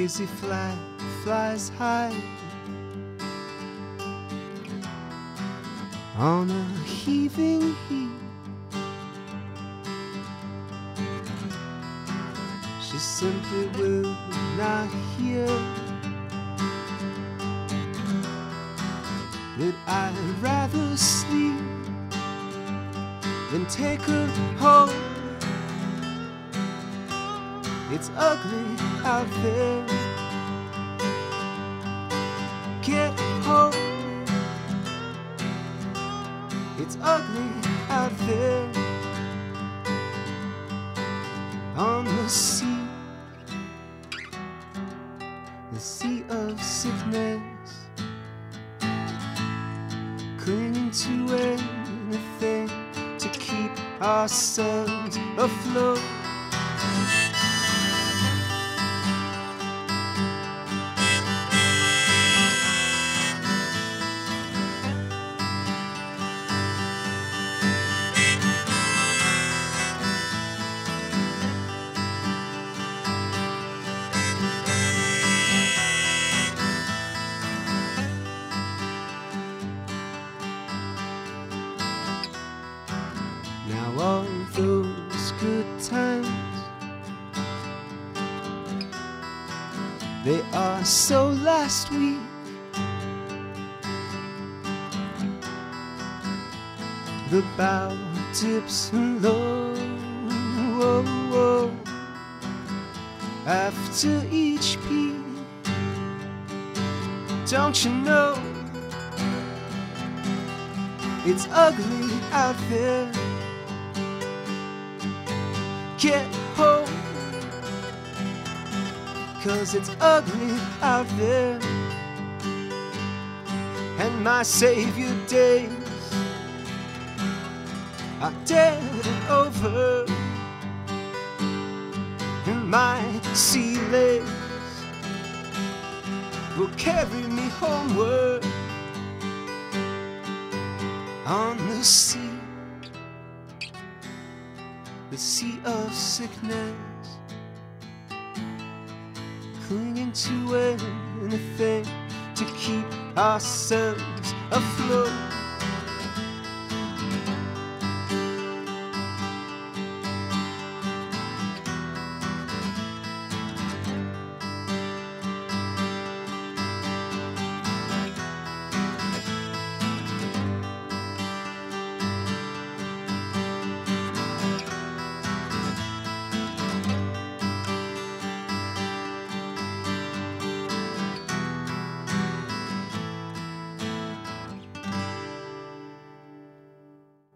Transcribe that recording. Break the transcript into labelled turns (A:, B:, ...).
A: crazy flag flies high on a heaving heap. She simply will not hear that I'd rather sleep than take her home. It's ugly out there. Get home. It's ugly out there on the sea of sickness, clinging to anything to keep ourselves afloat. Now all those good times, they are so last week. The bow dips low after each peak. Don't you know it's ugly out there? Get home, 'cause it's ugly out there. And my savior days are dead and over, and my sea legs will carry me homeward on the sea of sickness, clinging to anything to keep ourselves afloat.